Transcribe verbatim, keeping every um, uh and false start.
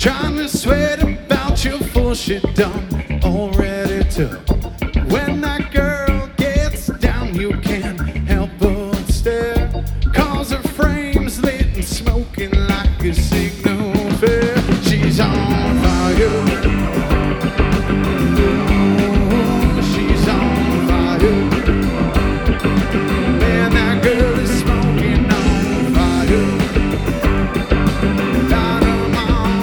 Trying to sweat about your full shit dumb.